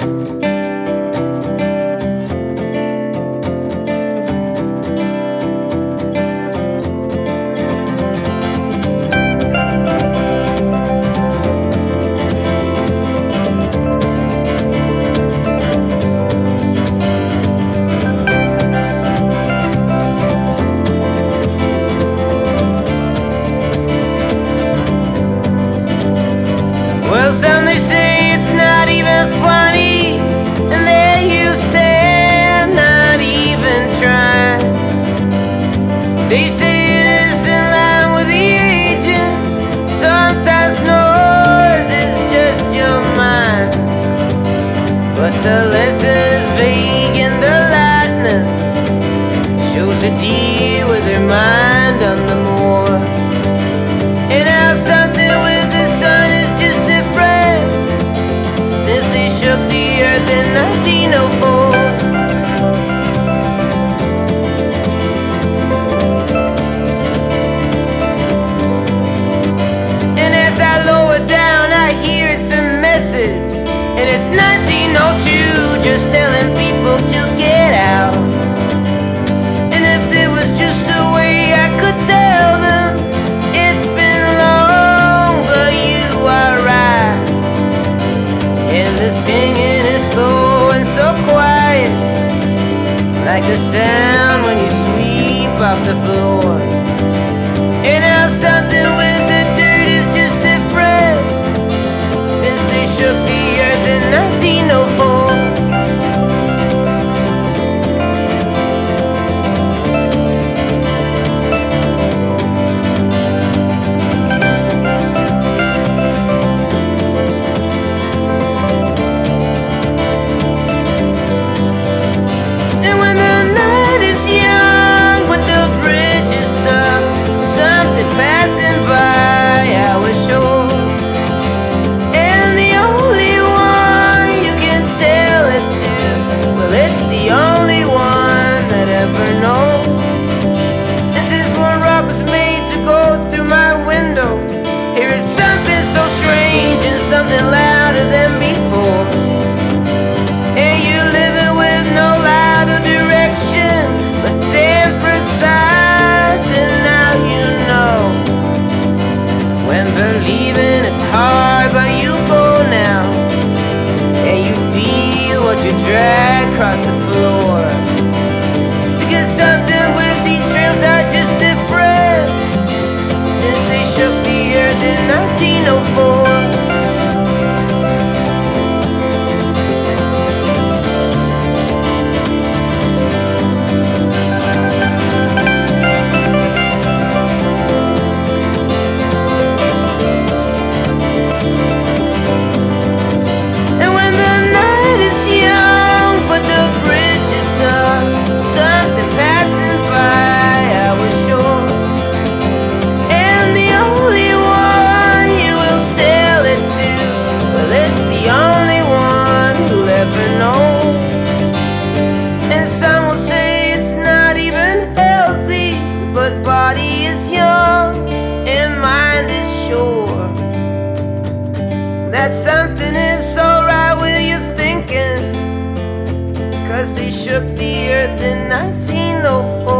Well, some they say it's not even funny, and there you stand, not even trying. They say it is in line with the aging. Sometimes noise is just your mind, but the lesson is vague and the lightning shows a deer with her mind on the moor. And how something with the sun is just different since they shook the earth in 1904. And as I lower down, I hear it's a message, and it's 1902, just telling people to get out. And if there was just a way I could tell them, it's been long, but you are right. And the singing is slow and so quiet, like the sound when you sweep off the floor. And how something with the dirt is just different since they shook the earth in 1904. Passing by our shore, and the only one you can tell it to, well, it's the only one that ever knows. This is when rock was made to go through my window. Here is something so strange and something louder than before. And you living with no louder direction, but damn precise. And now you know when believing is hard, but you go now, and you feel what you drag across the floor. Because something with these trails are just different since they shook the earth in 1904. Something passing by our shore, and the only one you will tell it to, well, it's the only one who'll ever know. And some will say it's not even healthy, but body is young and mind is sure that something is so right with your thinking, 'cause they shook the earth in 1904.